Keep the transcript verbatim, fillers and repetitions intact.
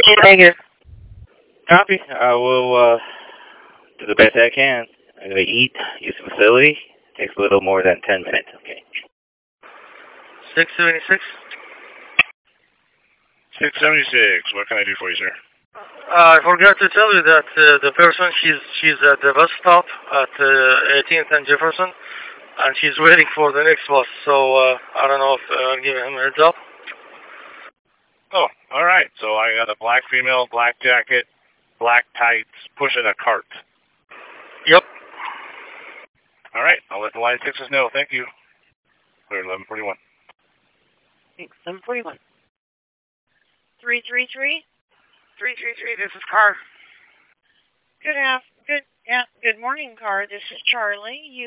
Negative. Copy. I will uh, do the best I can. I'm going to eat, use the facility. Takes a little more than ten minutes, okay? six seventy-six. six seventy-six. What can I do for you, sir? Uh, I forgot to tell you that uh, the person, she's she's at the bus stop at uh, eighteenth and Jefferson, and she's waiting for the next bus. So uh, I don't know if uh, I'll give him a heads up. Oh, all right. So I got a black female, black jacket, black tights, pushing a cart. Yep. All right. I'll let the line sixes know. Thank you. Clear eleven forty-one. Thanks. seven forty-one. Three three three. Three three three. This is Car. Good af- good yeah. Good morning, Car. This is Charlie. You